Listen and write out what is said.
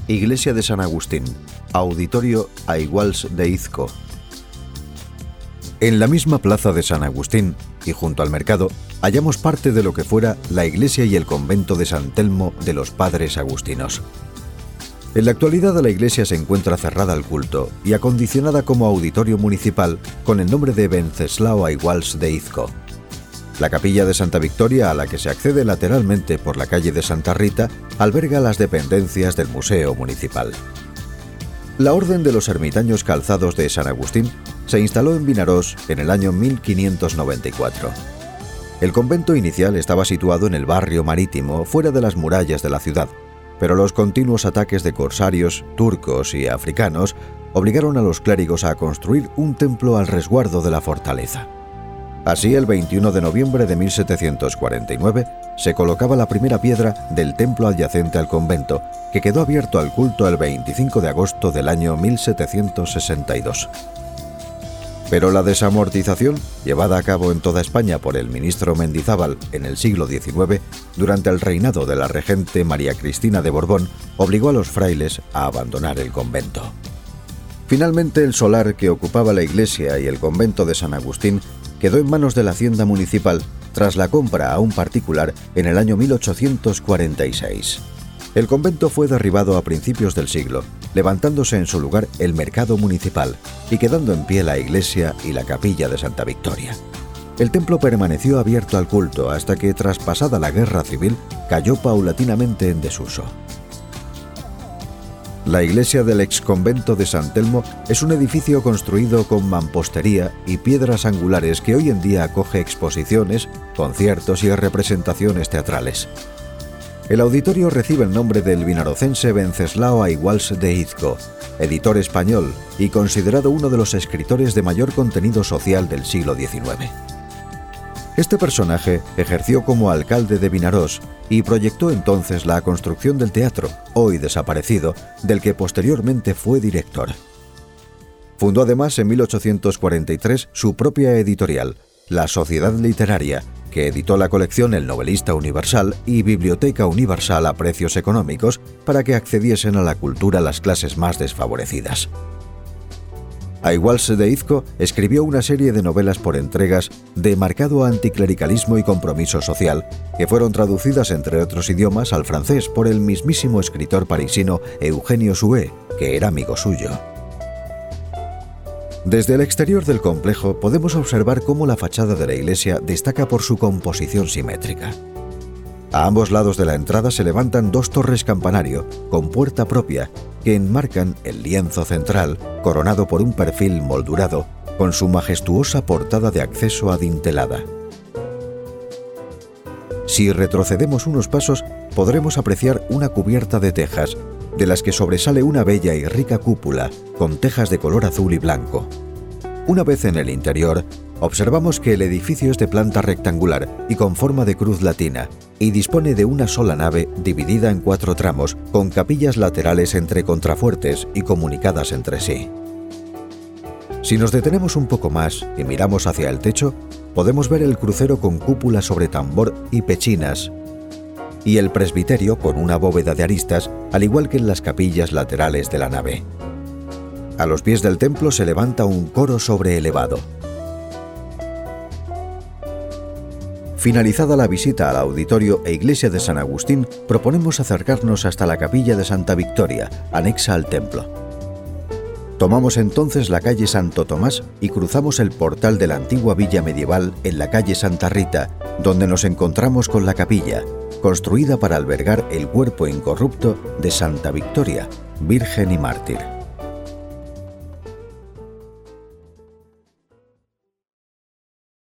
Iglesia de San Agustín, Auditorio Aiguals de Izco. En la misma plaza de San Agustín y junto al mercado hallamos parte de lo que fuera la iglesia y el convento de San Telmo de los Padres Agustinos. En la actualidad la iglesia se encuentra cerrada al culto y acondicionada como auditorio municipal con el nombre de Wenceslao Aiguals de Izco. La capilla de Santa Victoria, a la que se accede lateralmente por la calle de Santa Rita, alberga las dependencias del Museo Municipal. La Orden de los Ermitaños Calzados de San Agustín se instaló en Vinarós en el año 1594. El convento inicial estaba situado en el barrio marítimo, fuera de las murallas de la ciudad, pero los continuos ataques de corsarios, turcos y africanos obligaron a los clérigos a construir un templo al resguardo de la fortaleza. Así, el 21 de noviembre de 1749 se colocaba la primera piedra del templo adyacente al convento, que quedó abierto al culto el 25 de agosto del año 1762. Pero la desamortización, llevada a cabo en toda España por el ministro Mendizábal en el siglo XIX, durante el reinado de la regente María Cristina de Borbón, obligó a los frailes a abandonar el convento. Finalmente, el solar que ocupaba la iglesia y el convento de San Agustín quedó en manos de la Hacienda Municipal tras la compra a un particular en el año 1846. El convento fue derribado a principios del siglo, levantándose en su lugar el mercado municipal y quedando en pie la iglesia y la capilla de Santa Victoria. El templo permaneció abierto al culto hasta que, traspasada la guerra civil, cayó paulatinamente en desuso. La iglesia del exconvento de San Telmo es un edificio construido con mampostería y piedras angulares que hoy en día acoge exposiciones, conciertos y representaciones teatrales. El auditorio recibe el nombre del vinarocense Wenceslao Aiguals de Izco, editor español y considerado uno de los escritores de mayor contenido social del siglo XIX. Este personaje ejerció como alcalde de Vinarós y proyectó entonces la construcción del teatro, hoy desaparecido, del que posteriormente fue director. Fundó además en 1843 su propia editorial, la Sociedad Literaria, que editó la colección El Novelista Universal y Biblioteca Universal a precios económicos para que accediesen a la cultura las clases más desfavorecidas. Aiguals de Izco escribió una serie de novelas por entregas de marcado anticlericalismo y compromiso social, que fueron traducidas entre otros idiomas al francés por el mismísimo escritor parisino Eugenio Sue, que era amigo suyo. Desde el exterior del complejo podemos observar cómo la fachada de la iglesia destaca por su composición simétrica. A ambos lados de la entrada se levantan dos torres campanario con puerta propia que enmarcan el lienzo central, coronado por un perfil moldurado con su majestuosa portada de acceso adintelada. Si retrocedemos unos pasos, podremos apreciar una cubierta de tejas, de las que sobresale una bella y rica cúpula con tejas de color azul y blanco. Una vez en el interior, observamos que el edificio es de planta rectangular y con forma de cruz latina, y dispone de una sola nave dividida en 4 tramos, con capillas laterales entre contrafuertes y comunicadas entre sí. Si nos detenemos un poco más y miramos hacia el techo, podemos ver el crucero con cúpula sobre tambor y pechinas, y el presbiterio con una bóveda de aristas, al igual que en las capillas laterales de la nave. A los pies del templo se levanta un coro sobreelevado. Finalizada la visita al auditorio e iglesia de San Agustín, proponemos acercarnos hasta la capilla de Santa Victoria, anexa al templo. Tomamos entonces la calle Santo Tomás y cruzamos el portal de la antigua villa medieval en la calle Santa Rita, donde nos encontramos con la capilla, construida para albergar el cuerpo incorrupto de Santa Victoria, Virgen y Mártir.